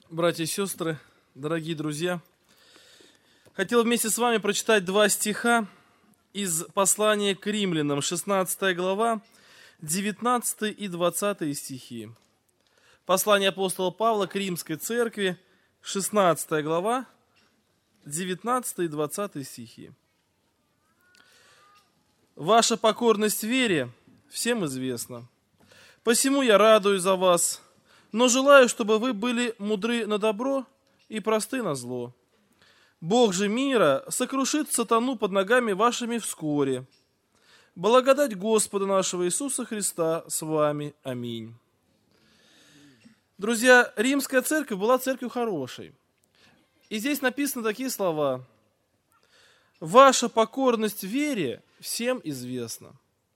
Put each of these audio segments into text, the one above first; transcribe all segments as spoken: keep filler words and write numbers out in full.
Братья и сестры, дорогие друзья, хотел вместе с вами прочитать два стиха из послания к римлянам, шестнадцатая глава, девятнадцатый и двадцатый стихи. Послание апостола Павла к римской церкви, шестнадцатая глава, девятнадцатый и двадцатый стихи. Ваша покорность вере всем известна. Посему я радуюсь за вас, но желаю, чтобы вы были мудры на добро и просты на зло. Бог же мира сокрушит сатану под ногами вашими вскоре. Благодать Господа нашего Иисуса Христа с вами. Аминь. Друзья, римская церковь была церковью хорошей. И здесь написаны такие слова. Ваша покорность вере всем известна.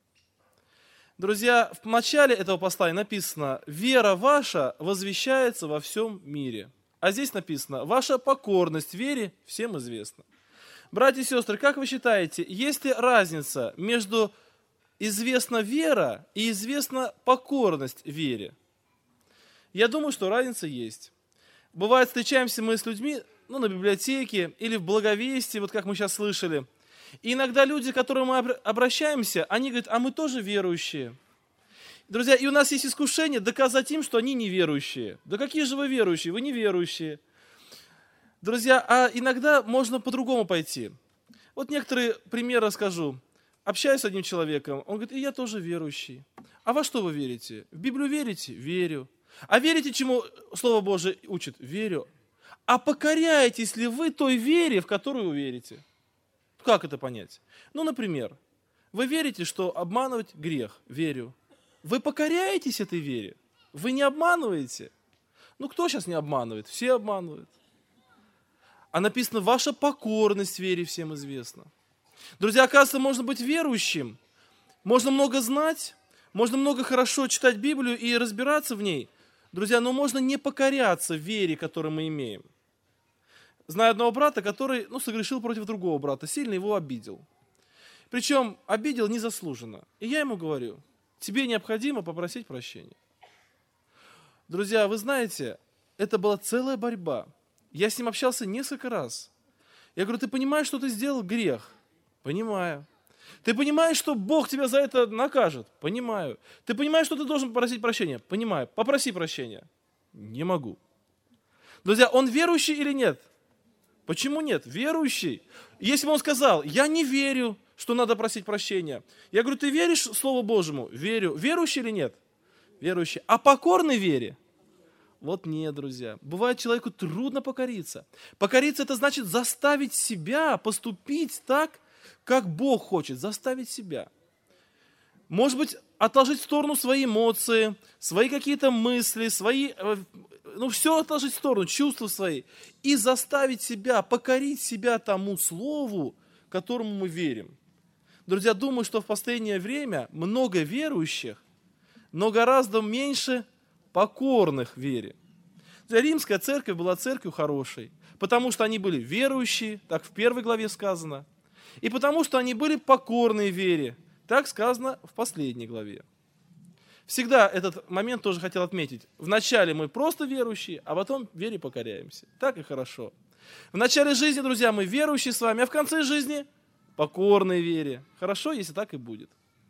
Друзья, в начале этого послания написано, вера ваша возвещается во всем мире. А здесь написано, ваша покорность вере всем известна. Братья и сестры, как вы считаете, есть ли разница между известна вера и известна покорность вере? Я думаю, что разница есть. Бывает, встречаемся мы с людьми, ну, на библиотеке или в благовестии, вот как мы сейчас слышали. И иногда люди, к которым мы обращаемся, они говорят, а мы тоже верующие. Друзья, и у нас есть искушение доказать им, что они неверующие. Да какие же вы верующие? Вы неверующие. Друзья, а иногда можно по-другому пойти. Вот некоторые примеры расскажу. Общаюсь с одним человеком, он говорит, и я тоже верующий. А во что вы верите? В Библию верите? Верю. А верите, чему Слово Божие учит? Верю. А покоряетесь ли вы той вере, в которую вы верите? Как это понять? Ну, например, вы верите, что обманывать грех? Верю. Вы покоряетесь этой вере? Вы не обманываете? Ну, кто сейчас не обманывает? Все обманывают. А написано, ваша покорность вере всем известна. Друзья, оказывается, можно быть верующим, можно много знать, можно много хорошо читать Библию и разбираться в ней. Друзья, но можно не покоряться вере, которую мы имеем. Знаю одного брата, который, ну, согрешил против другого брата, сильно его обидел. Причем обидел незаслуженно. И я ему говорю, тебе необходимо попросить прощения. Друзья, вы знаете, это была целая борьба. Я с ним общался несколько раз. Я говорю, ты понимаешь, что ты сделал грех? Понимаю. Ты понимаешь, что Бог тебя за это накажет? Понимаю. Ты понимаешь, что ты должен попросить прощения? Понимаю. Попроси прощения. Не могу. Друзья, он верующий или нет? Почему нет? Верующий. Если бы он сказал, я не верю, что надо просить прощения. Я говорю, ты веришь Слову Божьему? Верю. Верующий или нет? Верующий. А покорный вере? Вот нет, друзья. Бывает, человеку трудно покориться. Покориться – это значит заставить себя поступить так, как Бог хочет. Заставить себя. Может быть, отложить в сторону свои эмоции, свои какие-то мысли, свои... Ну, все отложить в сторону, чувства свои, и заставить себя, покорить себя тому слову, которому мы верим. Друзья, думаю, что в последнее время много верующих, но гораздо меньше покорных вере. Римская церковь была церковью хорошей, потому что они были верующие, так в первой главе сказано, и потому что они были покорные вере, так сказано в последней главе. Всегда этот момент тоже хотел отметить. Вначале мы просто верующие, а потом вере покоряемся. Так и хорошо. В начале жизни, друзья, мы верующие с вами, а в конце жизни покорные вере. Хорошо, если так и будет.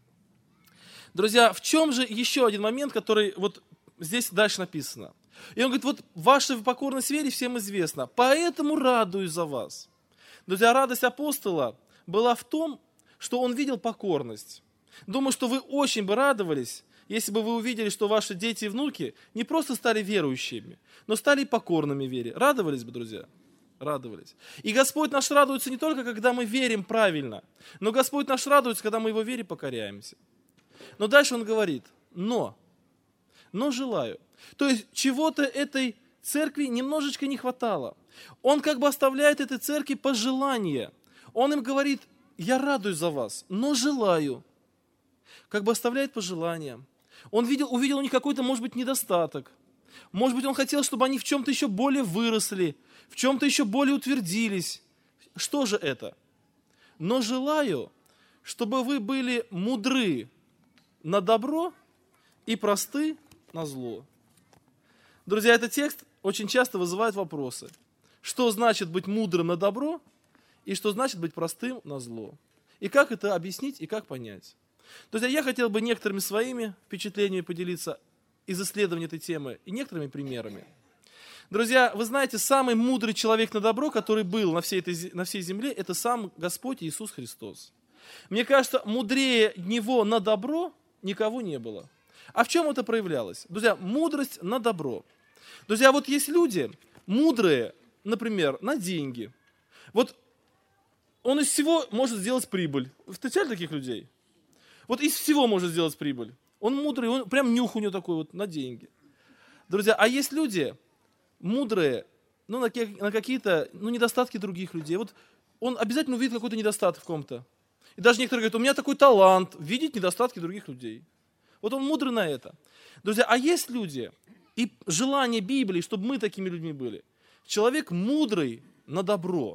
Друзья, в чем же еще один момент, который вот здесь дальше написано? И он говорит, вот ваша покорность вере всем известна, поэтому радуюсь за вас. Друзья, радость апостола была в том, что он видел покорность. Думаю, что вы очень бы радовались, если бы вы увидели, что ваши дети и внуки не просто стали верующими, но стали покорными вере. Радовались бы, друзья? Радовались. И Господь наш радуется не только, когда мы верим правильно, но Господь наш радуется, когда мы Его вере покоряемся. Но дальше Он говорит, но, но желаю. То есть чего-то этой церкви немножечко не хватало. Он как бы оставляет этой церкви пожелания. Он им говорит, я радуюсь за вас, но желаю. Как бы оставляет пожелания. Он видел, увидел у них какой-то, может быть, недостаток. Может быть, он хотел, чтобы они в чем-то еще более выросли, в чем-то еще более утвердились. Что же это? Но желаю, чтобы вы были мудры на добро и просты на зло. Друзья, этот текст очень часто вызывает вопросы. Что значит быть мудрым на добро и что значит быть простым на зло? И как это объяснить и как понять? Друзья, я хотел бы некоторыми своими впечатлениями поделиться из исследования этой темы и некоторыми примерами. Друзья, вы знаете, самый мудрый человек на добро, который был на всей, этой, на всей земле, это сам Господь Иисус Христос. Мне кажется, мудрее Него на добро никого не было. А в чем это проявлялось? Друзья, мудрость на добро. Друзья, вот есть люди мудрые, например, на деньги. Вот он из всего может сделать прибыль. Вы встречали таких людей? Вот из всего может сделать прибыль. Он мудрый, он прям нюх у него такой вот на деньги. Друзья, а есть люди мудрые, ну, на, на какие-то ну, недостатки других людей. Вот он обязательно увидит какой-то недостаток в ком-то. И даже некоторые говорят, у меня такой талант видеть недостатки других людей. Вот он мудрый на это. Друзья, а есть люди, и желание Библии, чтобы мы такими людьми были. Человек мудрый на добро.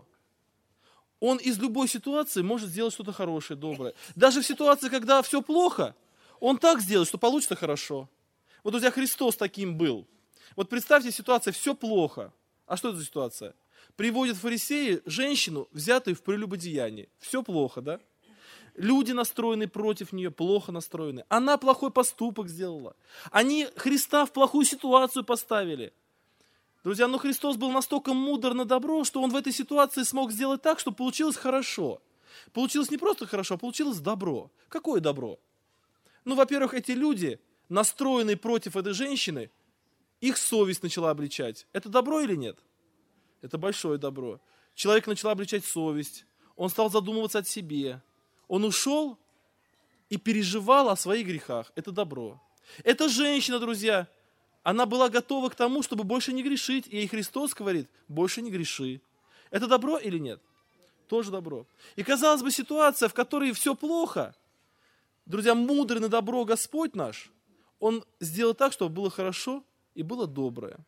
Он из любой ситуации может сделать что-то хорошее, доброе. Даже в ситуации, когда все плохо, он так сделает, что получится хорошо. Вот, друзья, Христос таким был. Вот представьте ситуацию, все плохо. А что это за ситуация? Приводят фарисеи женщину, взятую в прелюбодеянии. Все плохо, да? Люди настроены против нее, плохо настроены. Она плохой поступок сделала. Они Христа в плохую ситуацию поставили. Друзья, но Христос был настолько мудр на добро, что Он в этой ситуации смог сделать так, чтобы получилось хорошо. Получилось не просто хорошо, а получилось добро. Какое добро? Ну, во-первых, эти люди, настроенные против этой женщины, их совесть начала обличать. Это добро или нет? Это большое добро. Человек начал обличать совесть. Он стал задумываться о себе. Он ушел и переживал о своих грехах. Это добро. Эта женщина, друзья, она была готова к тому, чтобы больше не грешить. И ей Христос говорит, больше не греши. Это добро или нет? Тоже добро. И казалось бы, ситуация, в которой все плохо, друзья, мудрый на добро Господь наш, Он сделал так, чтобы было хорошо и было доброе.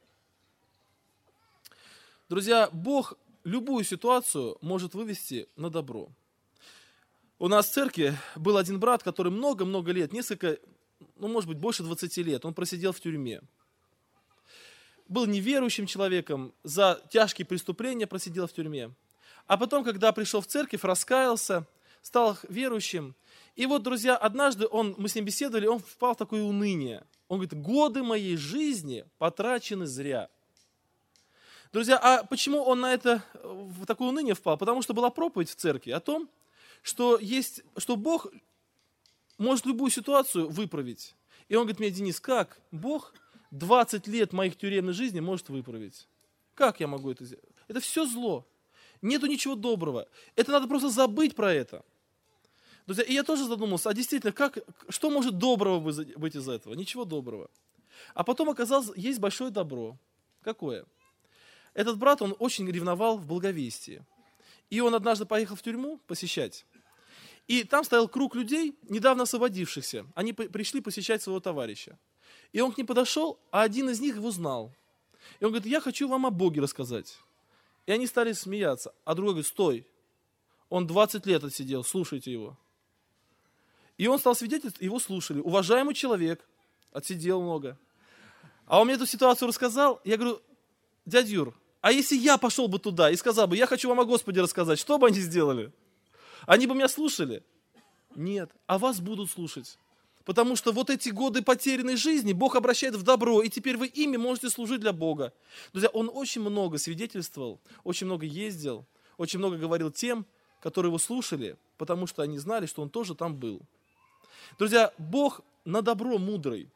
Друзья, Бог любую ситуацию может вывести на добро. У нас в церкви был один брат, который много-много лет, несколько, ну, может быть, больше двадцати лет, он просидел в тюрьме. Был неверующим человеком, за тяжкие преступления просидел в тюрьме. А потом, когда пришел в церковь, раскаялся, стал верующим. И вот, друзья, однажды он, мы с ним беседовали, он впал в такое уныние. Он говорит, годы моей жизни потрачены зря. Друзья, а почему он на это, в такое уныние впал? Потому что была проповедь в церкви о том, что, есть, что Бог может любую ситуацию выправить. И он говорит мне, Денис, как Бог двадцать лет моих тюремной жизни может выправить? Как я могу это сделать? Это все зло. Нету ничего доброго. Это надо просто забыть про это. Друзья, и я тоже задумался, а действительно, как, что может доброго быть из этого? Ничего доброго. А потом оказалось, есть большое добро. Какое? Этот брат, он очень ревновал в благовестии. И он однажды поехал в тюрьму посещать. И там стоял круг людей, недавно освободившихся. Они пришли посещать своего товарища. И он к ним подошел, а один из них его знал. И он говорит, я хочу вам о Боге рассказать. И они стали смеяться. А другой говорит, стой, он двадцать лет отсидел, слушайте его. И он стал свидетельствовать, его слушали. Уважаемый человек, отсидел много. А он мне эту ситуацию рассказал. Я говорю, дядя Юр, а если я пошел бы туда и сказал бы, я хочу вам о Господе рассказать, что бы они сделали? Они бы меня слушали? Нет, а вас будут слушать. Потому что вот эти годы потерянной жизни Бог обращает в добро, и теперь вы ими можете служить для Бога. Друзья, он очень много свидетельствовал, очень много ездил, очень много говорил тем, которые его слушали, потому что они знали, что он тоже там был. Друзья, Бог на добро мудрый.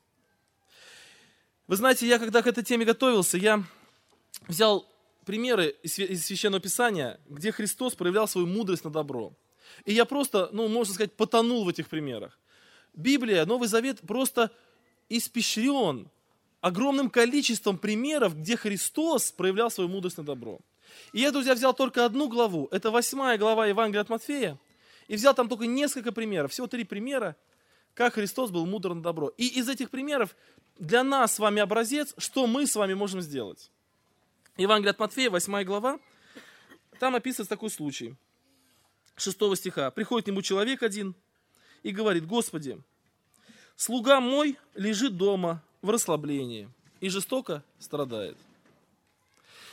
Вы знаете, я когда к этой теме готовился, я взял примеры из Священного Писания, где Христос проявлял свою мудрость на добро. И я просто, ну, можно сказать, потонул в этих примерах. Библия, Новый Завет просто испещрен огромным количеством примеров, где Христос проявлял свою мудрость на добро. И я, друзья, взял только одну главу, это восьмая глава Евангелия от Матфея, и взял там только несколько примеров, всего три примера, как Христос был мудр на добро. И из этих примеров для нас с вами образец, что мы с вами можем сделать. Евангелие от Матфея, восьмая глава, там описывается такой случай. шестого стиха. Приходит к нему человек один и говорит, Господи, слуга мой лежит дома в расслаблении и жестоко страдает.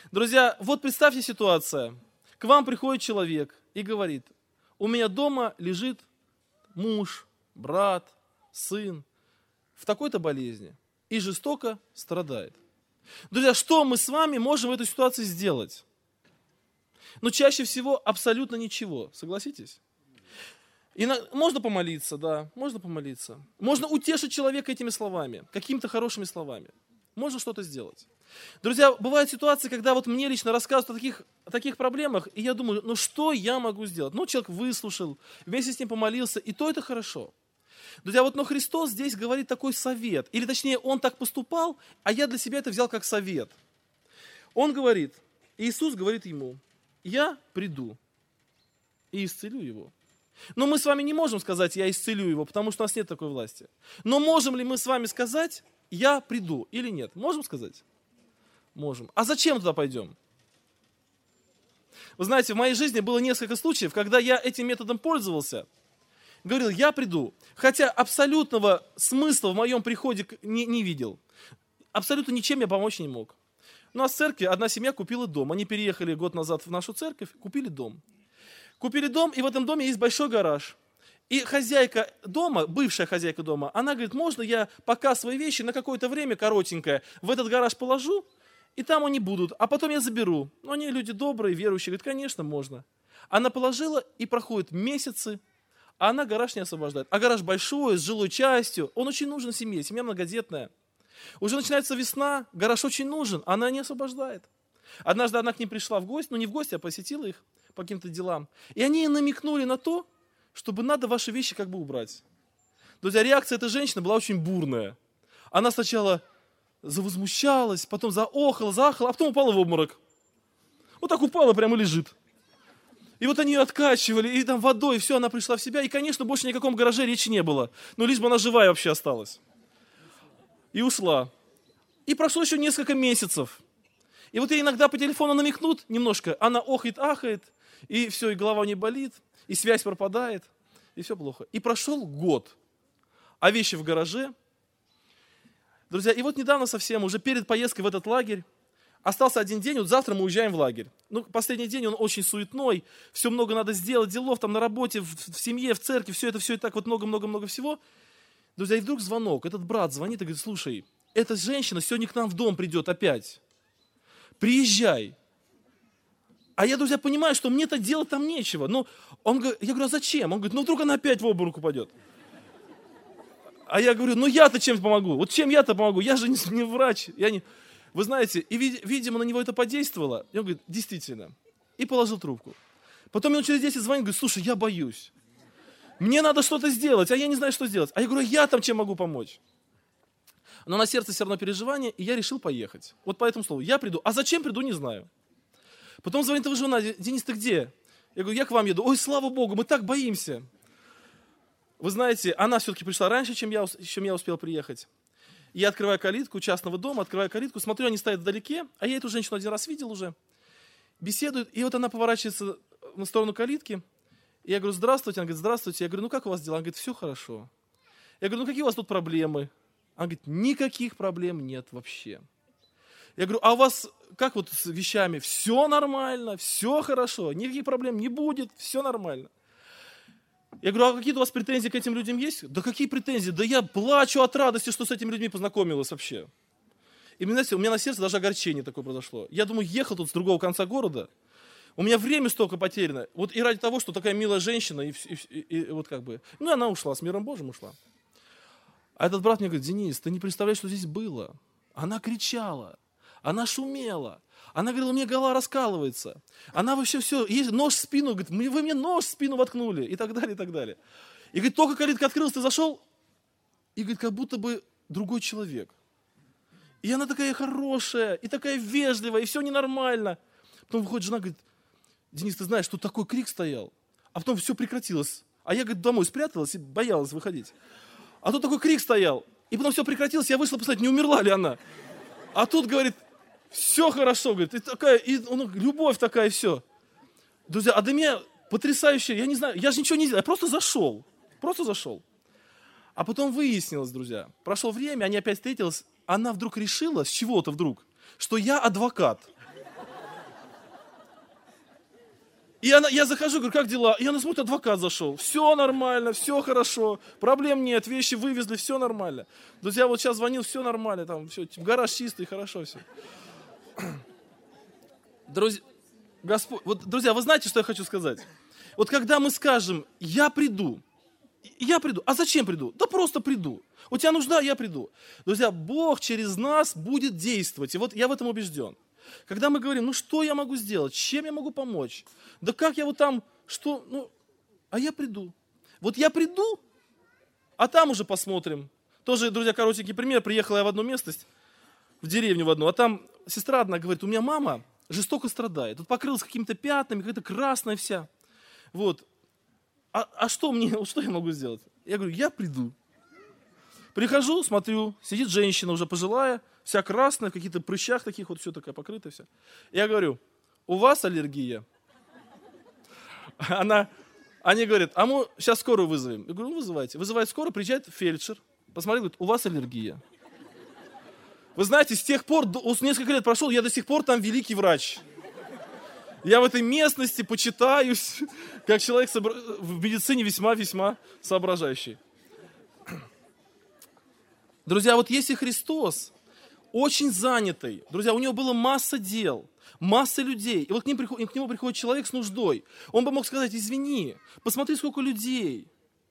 Друзья, вот представьте ситуация. К вам приходит человек и говорит: у меня дома лежит муж, брат, сын в такой-то болезни и жестоко страдает. Друзья, что мы с вами можем в этой ситуации сделать? Ну, чаще всего абсолютно ничего, согласитесь? И на... Можно помолиться, да, можно помолиться. Можно утешить человека этими словами, какими-то хорошими словами. Можно что-то сделать. Друзья, бывают ситуации, когда вот мне лично рассказывают о таких, о таких проблемах, и я думаю, ну что я могу сделать? Ну, человек выслушал, вместе с ним помолился, и то это хорошо. Друзья, вот но Христос здесь говорит такой совет, или точнее, Он так поступал, а я для себя это взял как совет. Он говорит, Иисус говорит ему: я приду и исцелю его. Но мы с вами не можем сказать: я исцелю его, потому что у нас нет такой власти. Но можем ли мы с вами сказать: я приду или нет? Можем сказать? Можем. А зачем туда пойдем? Вы знаете, в моей жизни было несколько случаев, когда я этим методом пользовался. Говорил: я приду. Хотя абсолютного смысла в моем приходе не, не видел. Абсолютно ничем я помочь не мог. У нас в церкви одна семья купила дом. Они переехали год назад в нашу церковь, купили дом. Купили дом, и в этом доме есть большой гараж. И хозяйка дома, бывшая хозяйка дома, она говорит: можно я пока свои вещи на какое-то время коротенькое в этот гараж положу, и там они будут, а потом я заберу. Ну, они люди добрые, верующие. Говорит: конечно, можно. Она положила, и проходят месяцы, а она гараж не освобождает. А гараж большой, с жилой частью, он очень нужен семье, семья многодетная. Уже начинается весна, гараж очень нужен, а она не освобождает. Однажды она к ним пришла в гости, ну не в гости, а посетила их по каким-то делам. И они ей намекнули на то, чтобы надо ваши вещи как бы убрать. Друзья, реакция этой женщины была очень бурная. Она сначала завозмущалась, потом заохала, заахала, а потом упала в обморок. Вот так упала, прямо лежит. И вот они ее откачивали, и там водой, и все, она пришла в себя. И, конечно, больше ни о каком гараже речи не было. Но лишь бы она живая вообще осталась. И ушла. И прошло еще несколько месяцев. И вот ей иногда по телефону намекнут немножко, она охает, ахает, и все, и голова не болит, и связь пропадает, и все плохо. И прошел год, а вещи в гараже. Друзья, и вот недавно совсем, уже перед поездкой в этот лагерь, остался один день, вот завтра мы уезжаем в лагерь. Ну, последний день, он очень суетной, все много надо сделать, делов там на работе, в, в семье, в церкви, все это, все и так вот много-много-много всего. Друзья, и вдруг звонок, этот брат звонит и говорит: слушай, эта женщина сегодня к нам в дом придет опять. Приезжай. А я, друзья, понимаю, что мне-то делать там нечего. Но он, я говорю: а зачем? Он говорит: ну вдруг она опять в обморок упадет. А я говорю: ну я-то чем помогу? Вот чем я-то помогу? Я же не, не врач. Я не... Вы знаете, и, видимо, на него это подействовало. И он говорит: действительно. И положил трубку. Потом ему через десять звонит, говорит: слушай, я боюсь. Мне надо что-то сделать, а я не знаю, что сделать. А я говорю: я там чем могу помочь? Но на сердце все равно переживание, и я решил поехать. Вот по этому слову. Я приду. А зачем приду, не знаю. Потом звонит его жена: Денис, ты где? Я говорю: я к вам еду. Ой, слава Богу, мы так боимся. Вы знаете, она все-таки пришла раньше, чем я, чем я успел приехать. Я открываю калитку частного дома, открываю калитку, смотрю, они стоят вдалеке, а я эту женщину один раз видел уже. Беседуют, и вот она поворачивается на сторону калитки. И я говорю: здравствуйте. Она говорит: здравствуйте. Я говорю: ну как у вас дела? Она говорит: все хорошо. Я говорю: ну какие у вас тут проблемы? Она говорит: никаких проблем нет вообще. Я говорю: а у вас как вот с вещами? Все нормально, все хорошо, никаких проблем не будет, все нормально. Я говорю: а какие-то у вас претензии к этим людям есть? Да какие претензии? Да я плачу от радости, что с этими людьми познакомилась вообще. И, знаете, у меня на сердце даже огорчение такое произошло. Я думаю, ехал тут с другого конца города, у меня время столько потеряно, вот и ради того, что такая милая женщина, и, и, и, и вот как бы, ну она ушла, с миром Божьим ушла. А этот брат мне говорит: Денис, ты не представляешь, что здесь было. Она кричала, она шумела, она говорила: у меня голова раскалывается, она вообще все, есть нож в спину, говорит: вы мне нож в спину воткнули, и так далее, и так далее. И говорит: только калитка открылась, ты зашел, и говорит, как будто бы другой человек. И она такая хорошая, и такая вежливая, и все ненормально. Потом выходит жена, говорит: Денис, ты знаешь, тут такой крик стоял, а потом все прекратилось. А я, говорит, домой спряталась и боялась выходить. А тут такой крик стоял, и потом все прекратилось, я вышла посмотреть, не умерла ли она. А тут, говорит, все хорошо, говорит, и такая, и, ну, любовь такая, и все. Друзья, а для меня потрясающе, я не знаю, я же ничего не сделал, я просто зашел, просто зашел. А потом выяснилось, друзья, прошло время, они опять встретились, она вдруг решила, с чего-то вдруг, что я адвокат. И она, я захожу, говорю, как дела? И она смотрит, адвокат зашел. Все нормально, все хорошо, проблем нет, вещи вывезли, все нормально. Друзья, вот сейчас звонил, все нормально, там все, гараж чистый, хорошо все. Друзья, Господь, вот, друзья, вы знаете, что я хочу сказать? Вот когда мы скажем, я приду, я приду, а зачем приду? Да просто приду. У тебя нужда, я приду. Друзья, Бог через нас будет действовать, и вот я в этом убежден. Когда мы говорим, ну что я могу сделать, чем я могу помочь? Да как я вот там, что, ну, а я приду. Вот я приду, а там уже посмотрим. Тоже, друзья, коротенький пример. Приехала я в одну местность, в деревню в одну, а там сестра одна говорит, у меня мама жестоко страдает. Тут покрылась какими-то пятнами, какая-то красная вся. Вот. А, а что мне, что я могу сделать? Я говорю, я приду. Прихожу, смотрю, сидит женщина уже пожилая, вся красная, в каких-то прыщах таких, вот все такая покрытая вся. Я говорю, у вас аллергия? Она, они говорят, а мы сейчас скорую вызовем. Я говорю, ну вызывайте. Вызывает скорую, приезжает фельдшер, посмотри, говорит, у вас аллергия. Вы знаете, с тех пор, несколько лет прошло, я до сих пор там великий врач. Я в этой местности почитаюсь, как человек в медицине весьма-весьма соображающий. Друзья, вот если Христос очень занятый, друзья, у него было масса дел, масса людей, и вот к, ним приходит, к нему приходит человек с нуждой, он бы мог сказать, извини, посмотри, сколько людей,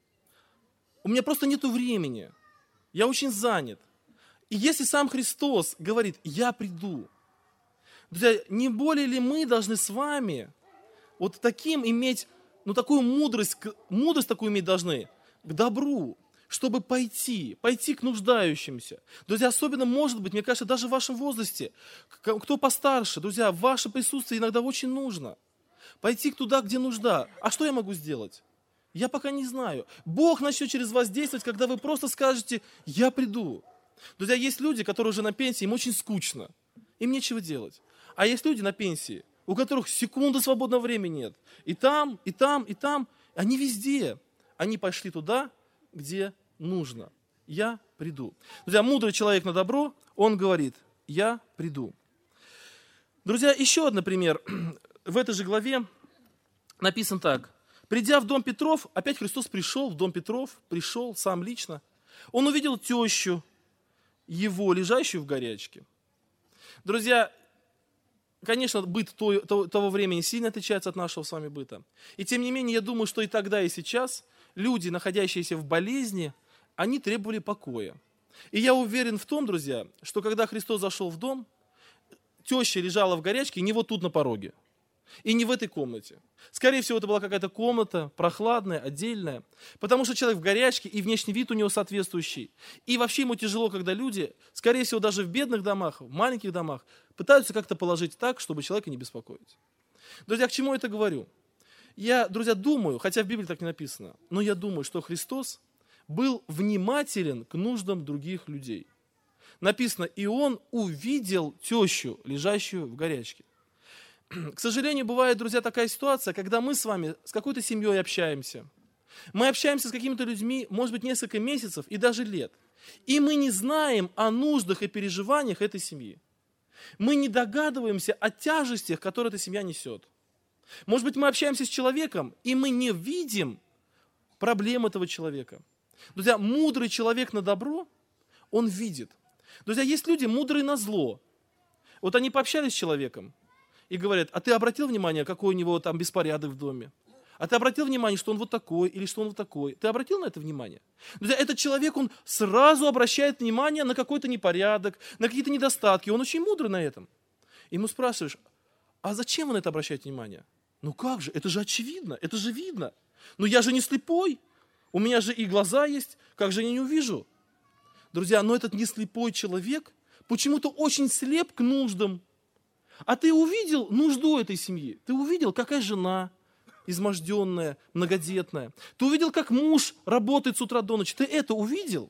у меня просто нету времени, я очень занят. И если сам Христос говорит, я приду, друзья, не более ли мы должны с вами вот таким иметь, ну такую мудрость, мудрость такую иметь должны к добру, чтобы пойти, пойти к нуждающимся. Друзья, особенно, может быть, мне кажется, даже в вашем возрасте, кто постарше, друзья, ваше присутствие иногда очень нужно. Пойти туда, где нужда. А что я могу сделать? Я пока не знаю. Бог начнет через вас действовать, когда вы просто скажете, я приду. Друзья, есть люди, которые уже на пенсии, им очень скучно, им нечего делать. А есть люди на пенсии, у которых секунды свободного времени нет. И там, и там, и там, они везде. Они пошли туда, где нужно. Я приду. Друзья, мудрый человек на добро, он говорит, я приду. Друзья, еще один пример. В этой же главе написан так. Придя в дом Петров, опять Христос пришел в дом Петров, пришел сам лично. Он увидел тещу его, лежащую в горячке. Друзья, конечно, быт того, того времени сильно отличается от нашего с вами быта. И тем не менее, я думаю, что и тогда, и сейчас люди, находящиеся в болезни, они требовали покоя. И я уверен в том, друзья, что когда Христос зашел в дом, теща лежала в горячке не вот тут на пороге. И не в этой комнате. Скорее всего, это была какая-то комната, прохладная, отдельная. Потому что человек в горячке, и внешний вид у него соответствующий. И вообще ему тяжело, когда люди, скорее всего, даже в бедных домах, в маленьких домах, пытаются как-то положить так, чтобы человека не беспокоить. Друзья, к чему я это говорю? Я, друзья, думаю, хотя в Библии так не написано, но я думаю, что Христос был внимателен к нуждам других людей. Написано, и он увидел тещу, лежащую в горячке. К сожалению, бывает, друзья, такая ситуация, когда мы с вами с какой-то семьей общаемся. Мы общаемся с какими-то людьми, может быть, несколько месяцев и даже лет. И мы не знаем о нуждах и переживаниях этой семьи. Мы не догадываемся о тяжестях, которые эта семья несет. Может быть, мы общаемся с человеком, и мы не видим проблем этого человека. Друзья, мудрый человек на добро, он видит. Друзья, есть люди мудрые на зло. Вот они пообщались с человеком и говорят, а ты обратил внимание, какой у него там беспорядок в доме? А ты обратил внимание, что он вот такой или что он вот такой? Ты обратил на это внимание? Друзья, этот человек, он сразу обращает внимание на какой-то непорядок, на какие-то недостатки. Он очень мудрый на этом. Ему спрашиваешь, а зачем вы на это обращаете внимание? Ну как же, это же очевидно, это же видно. Ну я же не слепой, у меня же и глаза есть, как же я не увижу? Друзья, но этот не слепой человек почему-то очень слеп к нуждам. А ты увидел нужду этой семьи, ты увидел, какая жена изможденная, многодетная. Ты увидел, как муж работает с утра до ночи. Ты это увидел?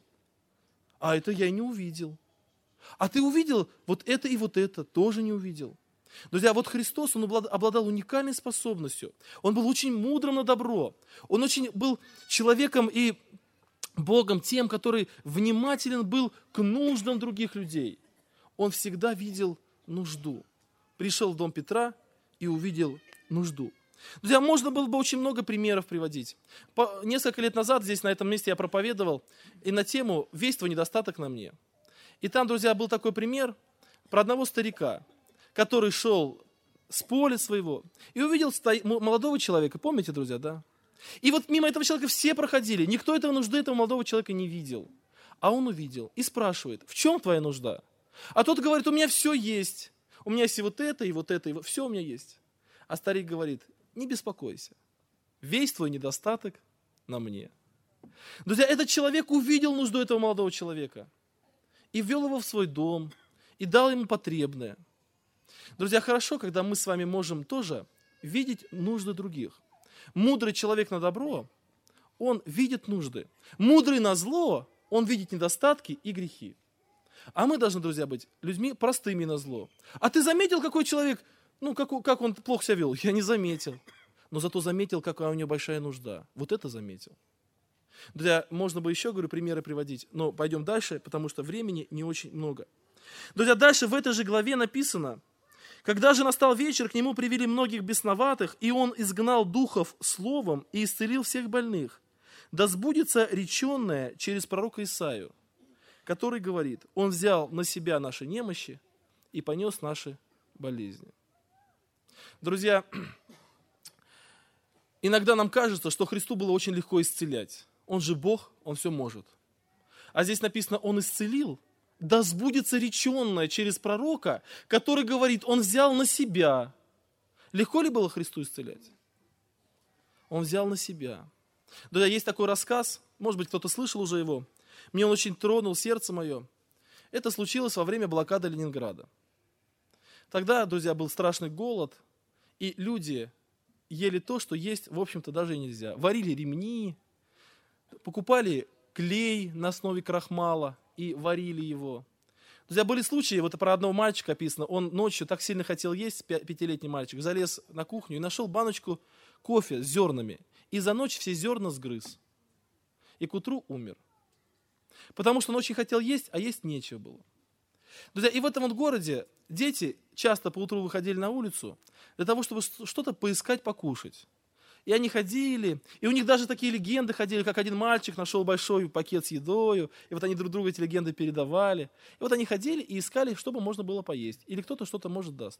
А это я не увидел. А ты увидел вот это и вот это, тоже не увидел. Друзья, вот Христос, Он обладал уникальной способностью. Он был очень мудрым на добро. Он очень был человеком и Богом тем, который внимателен был к нуждам других людей. Он всегда видел нужду. Пришел в дом Петра и увидел нужду. Друзья, можно было бы очень много примеров приводить. По, несколько лет назад здесь, на этом месте, я проповедовал и на тему «Весь твой недостаток на мне». И там, друзья, был такой пример про одного старика, который шел с поля своего и увидел сто... молодого человека. Помните, друзья, да? И вот мимо этого человека все проходили. Никто этого нужды этого молодого человека не видел. А он увидел и спрашивает: в чем твоя нужда? А тот говорит: у меня все есть. У меня есть и вот это, и вот это, и вот... все у меня есть. А старик говорит: не беспокойся. Весь твой недостаток на мне. Друзья, этот человек увидел нужду этого молодого человека и ввел его в свой дом, и дал ему потребное. Друзья, хорошо, когда мы с вами можем тоже видеть нужды других. Мудрый человек на добро, он видит нужды. Мудрый на зло, он видит недостатки и грехи. А мы должны, друзья, быть людьми простыми на зло. А ты заметил, какой человек, ну, как, как он плохо себя вел? Я не заметил. Но зато заметил, какая у него большая нужда. Вот это заметил. Друзья, можно бы еще, говорю, примеры приводить, но пойдем дальше, потому что времени не очень много. Друзья, дальше в этой же главе написано: когда же настал вечер, к нему привели многих бесноватых, и он изгнал духов словом и исцелил всех больных. Да сбудется реченное через пророка Исаию, который говорит: он взял на себя наши немощи и понес наши болезни. Друзья, иногда нам кажется, что Христу было очень легко исцелять. Он же Бог, Он все может. А здесь написано: Он исцелил. Да сбудется реченное через пророка, который говорит: он взял на себя. Легко ли было Христу исцелять? Он взял на себя. Друзья, есть такой рассказ, может быть, кто-то слышал уже его. Мне он очень тронул сердце мое. Это случилось во время блокады Ленинграда. Тогда, друзья, был страшный голод, и люди ели то, что есть, в общем-то, даже и нельзя. Варили ремни, покупали клей на основе крахмала и варили его. Друзья, были случаи, вот про одного мальчика описано, он ночью так сильно хотел есть, пятилетний мальчик, залез на кухню и нашел баночку кофе с зернами, и за ночь все зерна сгрыз. И к утру умер. Потому что он очень хотел есть, а есть нечего было. Друзья, и в этом вот городе дети часто по утру выходили на улицу для того, чтобы что-то поискать, покушать. И они ходили, и у них даже такие легенды ходили, как один мальчик нашел большой пакет с едою, и вот они друг другу эти легенды передавали. И вот они ходили и искали, чтобы можно было поесть, или кто-то что-то, может, даст.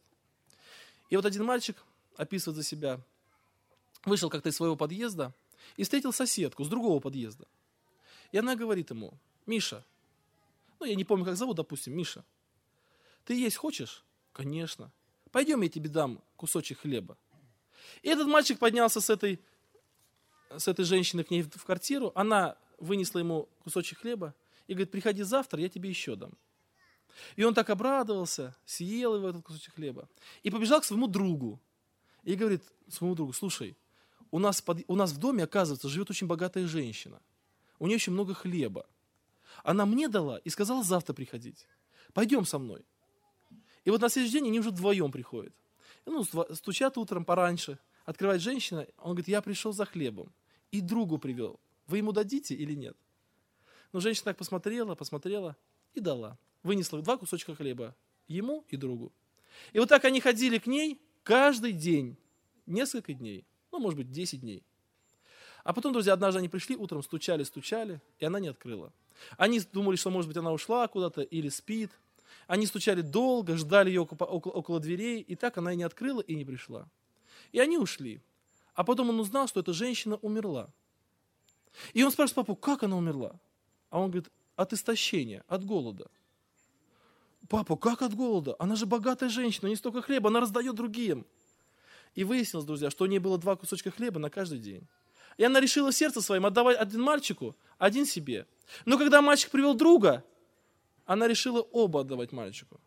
И вот один мальчик, описывает за себя, вышел как-то из своего подъезда и встретил соседку с другого подъезда. И она говорит ему: Миша, ну я не помню, как зовут, допустим, Миша, ты есть хочешь? Конечно. Пойдем, я тебе дам кусочек хлеба. И этот мальчик поднялся с этой, с этой женщиной к ней в квартиру, она вынесла ему кусочек хлеба и говорит: приходи завтра, я тебе еще дам. И он так обрадовался, съел его этот кусочек хлеба и побежал к своему другу. И говорит своему другу: слушай, у нас, под, у нас в доме, оказывается, живет очень богатая женщина. У нее очень много хлеба. Она мне дала и сказала завтра приходить. Пойдем со мной. И вот на следующий день они уже вдвоем приходят. Ну, стучат утром пораньше, открывает женщина, он говорит: я пришел за хлебом и другу привел. Вы ему дадите или нет? Но женщина так посмотрела, посмотрела и дала. Вынесла два кусочка хлеба ему и другу. И вот так они ходили к ней каждый день, несколько дней, ну, может быть, десять дней. А потом, друзья, однажды они пришли, утром стучали, стучали, и она не открыла. Они думали, что, может быть, она ушла куда-то или спит. Они стучали долго, ждали ее около, около дверей, и так она и не открыла, и не пришла. И они ушли. А потом он узнал, что эта женщина умерла. И он спрашивает папу: как она умерла? А он говорит: от истощения, от голода. Папа, как от голода? Она же богатая женщина, не столько хлеба, она раздает другим. И выяснилось, друзья, что у нее было два кусочка хлеба на каждый день. И она решила сердце своим отдавать один мальчику, один себе. Но когда мальчик привел друга, она решила оба отдавать мальчику.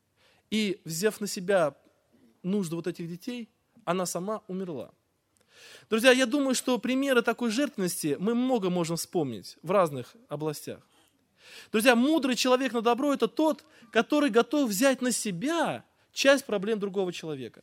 И, взяв на себя нужды вот этих детей, она сама умерла. Друзья, я думаю, что примеры такой жертвенности мы много можем вспомнить в разных областях. Друзья, мудрый человек на добро – это тот, который готов взять на себя часть проблем другого человека.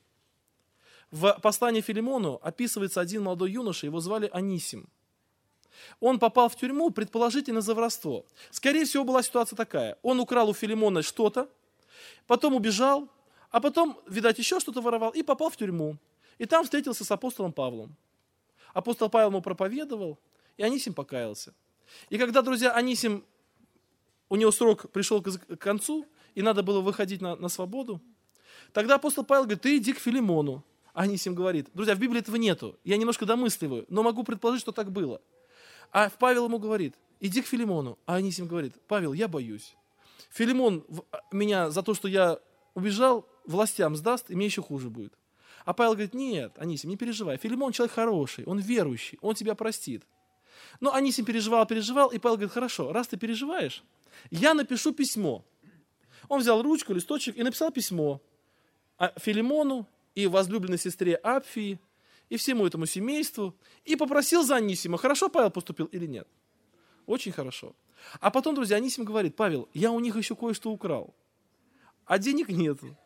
В послании Филимону описывается один молодой юноша, его звали Анисим. Он попал в тюрьму, предположительно, за воровство. Скорее всего, была ситуация такая. Он украл у Филимона что-то, потом убежал, а потом, видать, еще что-то воровал и попал в тюрьму. И там встретился с апостолом Павлом. Апостол Павел ему проповедовал, и Анисим покаялся. И когда, друзья, Анисим, у него срок пришел к концу, и надо было выходить на, на свободу, тогда апостол Павел говорит, ты иди к Филимону. Анисим говорит, друзья, в Библии этого нету, я немножко домысливаю, но могу предположить, что так было. А Павел ему говорит, иди к Филимону. А Анисим говорит, Павел, я боюсь. Филимон меня за то, что я убежал, властям сдаст, и мне еще хуже будет. А Павел говорит, нет, Анисим, не переживай, Филимон человек хороший, он верующий, он тебя простит. Но Анисим переживал, переживал, и Павел говорит, хорошо, раз ты переживаешь, я напишу письмо. Он взял ручку, листочек и написал письмо Филимону и возлюбленной сестре Апфии, и всему этому семейству, и попросил за Анисима, хорошо Павел поступил или нет. Очень хорошо. А потом, друзья, Анисим говорит, Павел, я у них еще кое-что украл, а денег нету.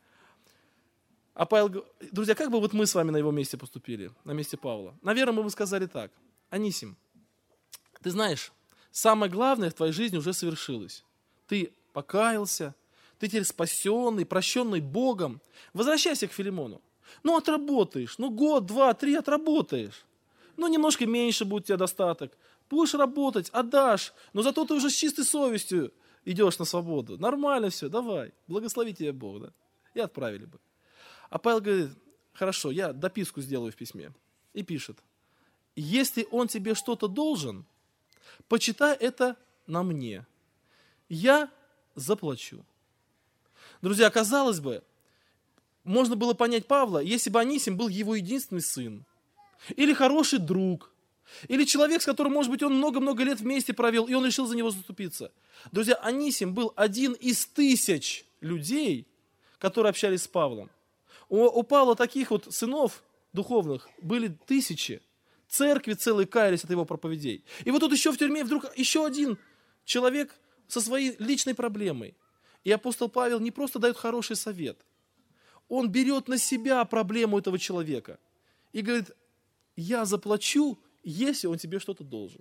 А Павел, друзья, как бы вот мы с вами на его месте поступили, на месте Павла? Наверное, мы бы сказали так, Анисим, ты знаешь, самое главное в твоей жизни уже совершилось. Ты покаялся, ты теперь спасенный, прощенный Богом. Возвращайся к Филимону. Ну, отработаешь, ну, год, два, три отработаешь. Ну, немножко меньше будет у тебя достаток. Будешь работать, отдашь, но зато ты уже с чистой совестью идешь на свободу. Нормально все, давай, благослови тебя Бог, да? И отправили бы. А Павел говорит, хорошо, я дописку сделаю в письме. И пишет, если он тебе что-то должен, почитай это на мне. Я заплачу. Друзья, казалось бы, можно было понять Павла, если бы Анисим был его единственный сын, или хороший друг, или человек, с которым, может быть, он много-много лет вместе провел, и он решил за него заступиться. Друзья, Анисим был один из тысяч людей, которые общались с Павлом. У, у Павла таких вот сынов духовных были тысячи. Церкви целые каялись от его проповедей. И вот тут еще в тюрьме вдруг еще один человек со своей личной проблемой. И апостол Павел не просто дает хороший совет. Он берет на себя проблему этого человека. И говорит, я заплачу, если он тебе что-то должен.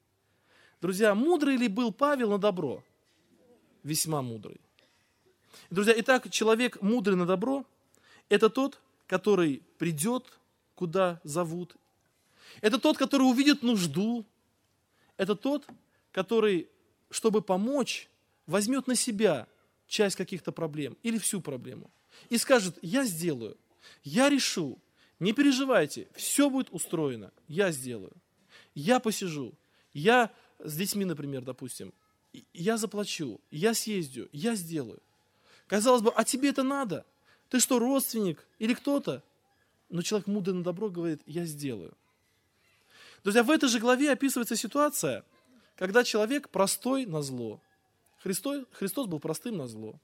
Друзья, мудрый ли был Павел на добро? Весьма мудрый. Друзья, итак, человек мудрый на добро – это тот, который придет, куда зовут. Это тот, который увидит нужду. Это тот, который, чтобы помочь, возьмет на себя часть каких-то проблем или всю проблему. И скажет, я сделаю, я решу, не переживайте, все будет устроено, я сделаю. Я посижу, я с детьми, например, допустим, я заплачу, я съездю, я сделаю. Казалось бы, а тебе это надо? Ты что, родственник или кто-то? Но человек мудрый на добро говорит, я сделаю. Друзья, в этой же главе описывается ситуация, когда человек простой на зло. Христос, Христос был простым на зло.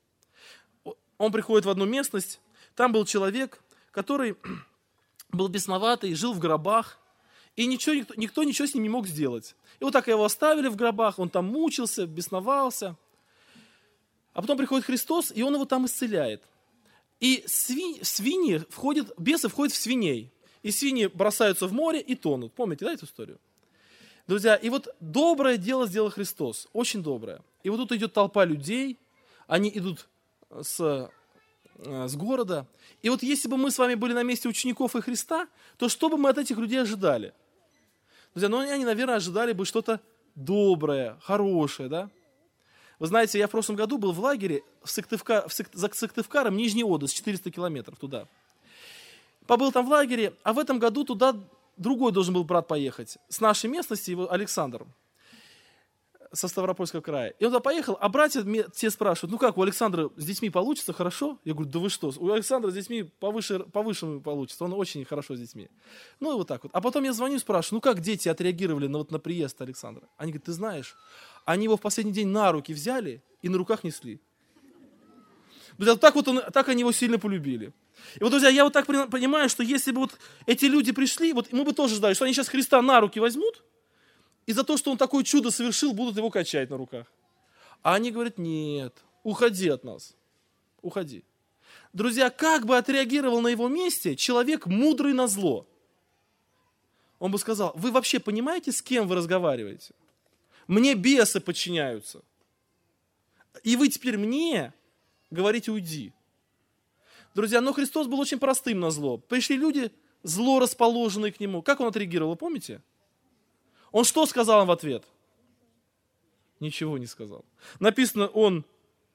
Он приходит в одну местность, там был человек, который был бесноватый, жил в гробах, и ничего, никто, никто ничего с ним не мог сделать. И вот так его оставили в гробах, он там мучился, бесновался. А потом приходит Христос, и он его там исцеляет. И свиньи, свиньи входят, бесы входят в свиней. И свиньи бросаются в море и тонут. Помните, да, эту историю? Друзья, и вот доброе дело сделал Христос, очень доброе. И вот тут идет толпа людей, они идут с, с города. И вот если бы мы с вами были на месте учеников и Христа, то что бы мы от этих людей ожидали? Друзья, ну они, наверное, ожидали бы что-то доброе, хорошее, да? Вы знаете, я в прошлом году был в лагере в Сыктывкар, в Сык, за Сыктывкаром, Нижний Одесс, четыреста километров туда. Побыл там в лагере, а в этом году туда другой должен был брат поехать. С нашей местности, его Александр, со Ставропольского края. И он туда поехал, а братья мне все спрашивают, ну как, у Александра с детьми получится хорошо? Я говорю, да вы что, у Александра с детьми повыше, повыше получится, он очень хорошо с детьми. Ну и вот так вот. А потом я звоню и спрашиваю, ну как дети отреагировали на, вот, на приезд Александра? Они говорят, ты знаешь, они его в последний день на руки взяли и на руках несли. Друзья, так, вот он, так они его сильно полюбили. И вот, друзья, я вот так понимаю, что если бы вот эти люди пришли, вот мы бы тоже ждали, что они сейчас Христа на руки возьмут, и за то, что он такое чудо совершил, будут его качать на руках. А они говорят, нет, уходи от нас, уходи. Друзья, как бы отреагировал на его месте человек мудрый на зло? Он бы сказал, вы вообще понимаете, с кем вы разговариваете? Мне бесы подчиняются. И вы теперь мне говорите, уйди. Друзья, но Христос был очень простым на зло. Пришли люди зло расположенные к нему. Как он отреагировал, помните? Он что сказал им в ответ? Ничего не сказал. Написано, он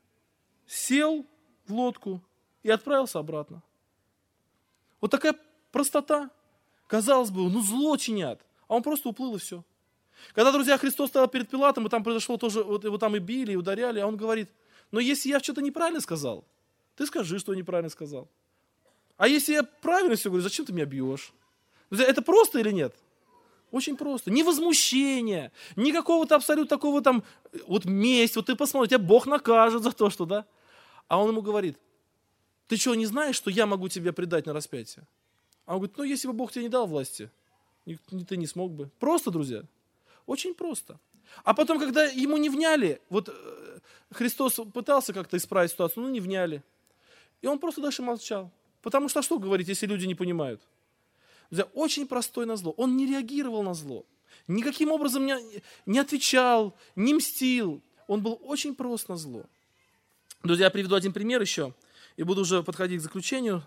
сел в лодку и отправился обратно. Вот такая простота. Казалось бы, ну зло чинят, а он просто уплыл и все. Когда, друзья, Христос стоял перед Пилатом, и там произошло тоже, вот его там и били, и ударяли, а он говорит, но если я что-то неправильно сказал, ты скажи, что я неправильно сказал. А если я правильно все говорю, зачем ты меня бьешь? Друзья, это просто или нет? Очень просто. Ни возмущения, ни какого-то абсолютно такого там, вот месть, вот ты посмотри, тебя Бог накажет за то, что, да? А он ему говорит, ты что, не знаешь, что я могу тебя предать на распятие? А он говорит, ну, если бы Бог тебе не дал власти, ты не смог бы. Просто, друзья. Очень просто. А потом, когда ему не вняли, вот Христос пытался как-то исправить ситуацию, ну, не вняли. И он просто дальше молчал. Потому что что говорить, если люди не понимают? Друзья, очень простой на зло. Он не реагировал на зло. Никаким образом не, не отвечал, не мстил. Он был очень прост на зло. Друзья, я приведу один пример еще. И буду уже подходить к заключению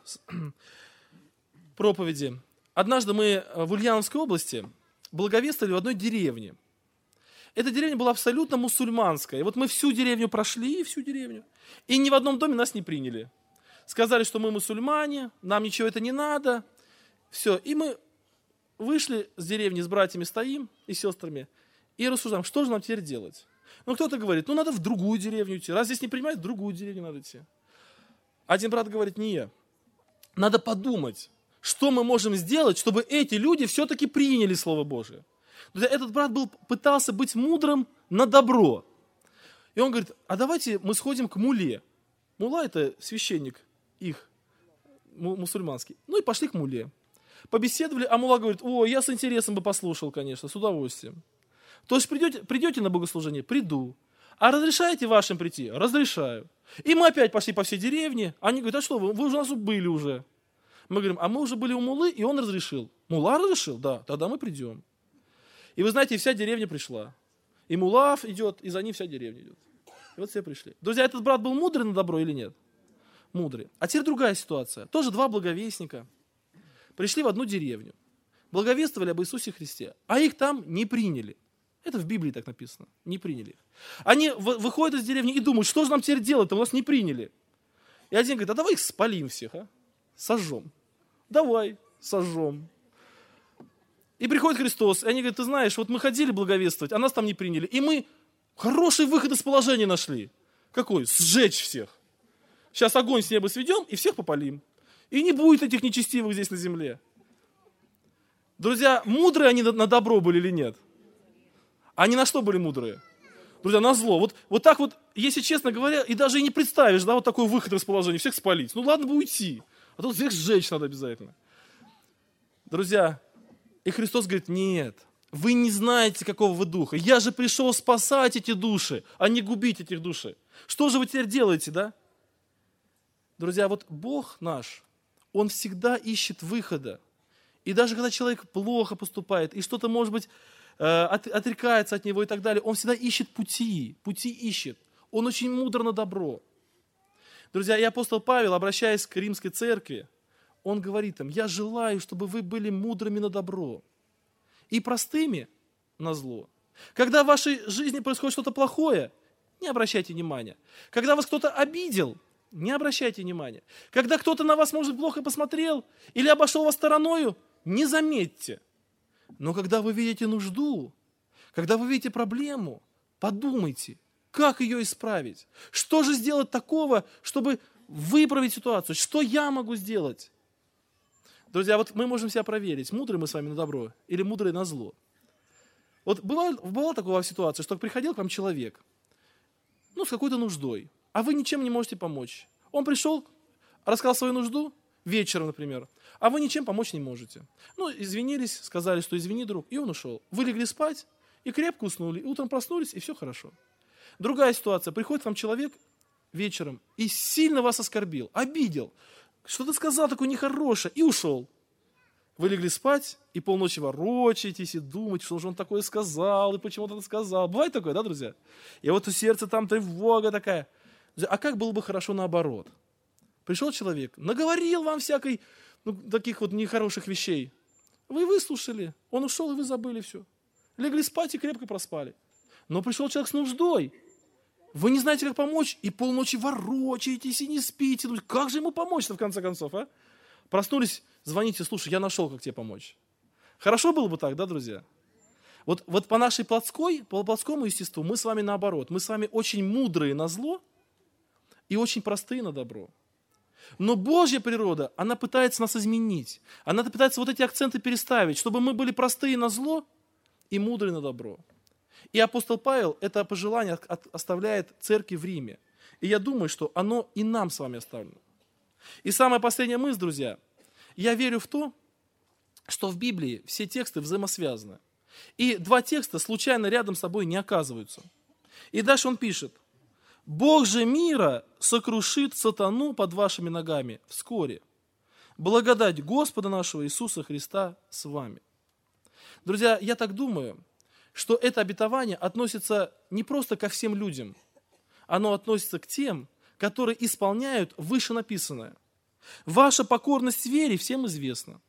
проповеди. Однажды мы в Ульяновской области благовествовали в одной деревне. Эта деревня была абсолютно мусульманская. И вот мы всю деревню прошли, всю деревню. И ни в одном доме нас не приняли. Сказали, что мы мусульмане, нам ничего это не надо. Все. И мы вышли с деревни, с братьями стоим и сестрами. И рассуждаем, что же нам теперь делать? Ну, кто-то говорит, ну, надо в другую деревню идти. Раз здесь не принимают, в другую деревню надо идти. Один брат говорит, не, надо подумать, что мы можем сделать, чтобы эти люди все-таки приняли Слово Божие. Этот брат был, пытался быть мудрым на добро. И он говорит, а давайте мы сходим к муле. Мула – это священник их, мусульманский. Ну и пошли к муле. Побеседовали, а мула говорит, о, я с интересом бы послушал, конечно, с удовольствием. То есть придете, придете на богослужение? Приду. А разрешаете вашим прийти? Разрешаю. И мы опять пошли по всей деревне. Они говорят, а что вы, вы уже у нас были уже. Мы говорим, а мы уже были у мулы, и он разрешил. Мула разрешил? Да, тогда мы придем. И вы знаете, вся деревня пришла. И мула идет, и за ним вся деревня идет. И вот все пришли. Друзья, этот брат был мудрый на добро или нет? Мудрый. А теперь другая ситуация. Тоже два благовестника пришли в одну деревню. Благовествовали об Иисусе Христе. А их там не приняли. Это в Библии так написано. Не приняли их. Они выходят из деревни и думают, что же нам теперь делать-то? У нас не приняли. И один говорит, а давай их спалим всех, а? Сожжем. Давай, сожжем. И приходит Христос, и они говорят, ты знаешь, вот мы ходили благовествовать, а нас там не приняли. И мы хороший выход из положения нашли. Какой? Сжечь всех. Сейчас огонь с неба сведем и всех попалим. И не будет этих нечестивых здесь на земле. Друзья, мудрые они на добро были или нет? Они на что были мудрые? Друзья, на зло. Вот, вот так вот, если честно говоря, и даже и не представишь, да, вот такой выход из положения, всех спалить. Ну ладно бы уйти, а тут всех сжечь надо обязательно. Друзья, и Христос говорит, нет, вы не знаете, какого вы духа. Я же пришел спасать эти души, а не губить этих души. Что же вы теперь делаете, да? Друзья, вот Бог наш, Он всегда ищет выхода. И даже когда человек плохо поступает, и что-то, может быть, отрекается от него и так далее, Он всегда ищет пути, пути ищет. Он очень мудр на добро. Друзья, и апостол Павел, обращаясь к римской церкви, он говорит им, я желаю, чтобы вы были мудрыми на добро и простыми на зло. Когда в вашей жизни происходит что-то плохое, не обращайте внимания. Когда вас кто-то обидел, не обращайте внимания. Когда кто-то на вас, может, плохо посмотрел или обошел вас стороною, не заметьте. Но когда вы видите нужду, когда вы видите проблему, подумайте, как ее исправить. Что же сделать такого, чтобы выправить ситуацию? Что я могу сделать? Друзья, вот мы можем себя проверить, мудрые мы с вами на добро или мудрые на зло. Вот бывала, бывала такая ситуация, что приходил к вам человек, ну, с какой-то нуждой, а вы ничем не можете помочь. Он пришел, рассказал свою нужду, вечером, например, а вы ничем помочь не можете. Ну, извинились, сказали, что извини, друг, и он ушел. Вы легли спать и крепко уснули, и утром проснулись, и все хорошо. Другая ситуация, приходит к вам человек вечером и сильно вас оскорбил, обидел, что-то сказал такое нехорошее, и ушел. Вы легли спать, и полночи ворочаетесь, и думаете, что же он такое сказал, и почему он это сказал. Бывает такое, да, друзья? И вот у сердца там тревога такая. А как было бы хорошо наоборот? Пришел человек, наговорил вам всякой ну, таких вот нехороших вещей. Вы выслушали, он ушел, и вы забыли все. Легли спать и крепко проспали. Но пришел человек с нуждой. Вы не знаете, как помочь, и полночи ворочаетесь и не спите. Ну, как же ему помочь-то, в конце концов, а? Проснулись, звоните, слушай, я нашел, как тебе помочь. Хорошо было бы так, да, друзья? Вот, вот по нашей плотской, по плотскому естеству мы с вами наоборот. Мы с вами очень мудрые на зло и очень простые на добро. Но Божья природа, она пытается нас изменить. Она пытается вот эти акценты переставить, чтобы мы были простые на зло и мудрые на добро. И апостол Павел это пожелание оставляет церкви в Риме. И я думаю, что оно и нам с вами оставлено. И самая последняя мысль, друзья. Я верю в то, что в Библии все тексты взаимосвязаны. И два текста случайно рядом с собой не оказываются. И дальше он пишет. «Бог же мира сокрушит сатану под вашими ногами вскоре. Благодать Господа нашего Иисуса Христа с вами». Друзья, я так думаю, что это обетование относится не просто ко всем людям, оно относится к тем, которые исполняют вышенаписанное. Ваша покорность вере всем известна.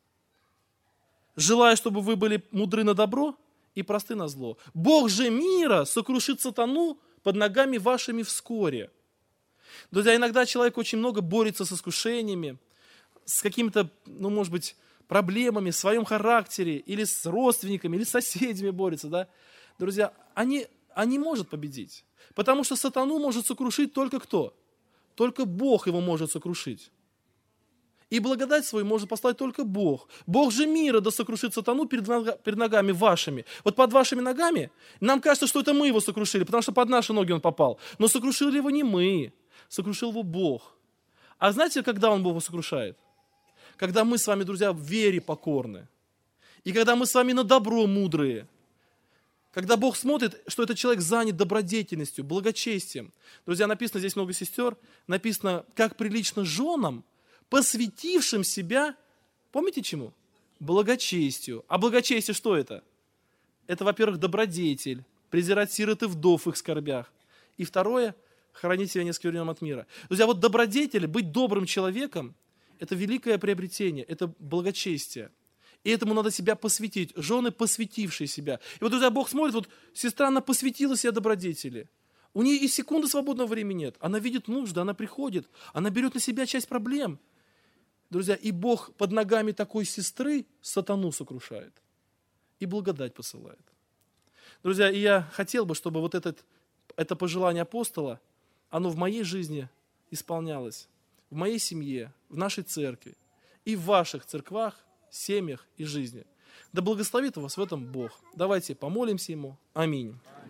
Желаю, чтобы вы были мудры на добро и просты на зло. Бог же мира сокрушит сатану под ногами вашими вскоре. Друзья, иногда человек очень много борется с искушениями, с какими-то, ну, может быть, проблемами в своем характере, или с родственниками, или с соседями борется, да. Друзья, они, они может победить, потому что сатану может сокрушить только кто? Только Бог его может сокрушить. И благодать свою может послать только Бог. Бог же мира да сокрушит сатану перед, нога, перед ногами вашими. Вот под вашими ногами нам кажется, что это мы его сокрушили, потому что под наши ноги он попал. Но сокрушили его не мы, сокрушил его Бог. А знаете, когда он Бога сокрушает? Когда мы с вами, друзья, в вере покорны. И когда мы с вами на добро мудрые. Когда Бог смотрит, что этот человек занят добродетельностью, благочестием. Друзья, написано здесь много сестер, написано, как прилично женам, посвятившим себя, помните чему? Благочестию. А благочестие что это? Это, во-первых, добродетель, презирать сирот и вдов в их скорбях. И второе, хранить себя неоскверненным от мира. Друзья, вот добродетель, быть добрым человеком, это великое приобретение, это благочестие. И этому надо себя посвятить. Жены, посвятившие себя. И вот, друзья, Бог смотрит, вот сестра, она посвятила себя добродетели. У нее и секунды свободного времени нет. Она видит нужды, она приходит, она берет на себя часть проблем. Друзья, и Бог под ногами такой сестры сатану сокрушает. И благодать посылает. Друзья, и я хотел бы, чтобы вот этот, это пожелание апостола, оно в моей жизни исполнялось. В моей семье, в нашей церкви и в ваших церквах, семьях и жизни. Да благословит вас в этом Бог. Давайте помолимся Ему. Аминь.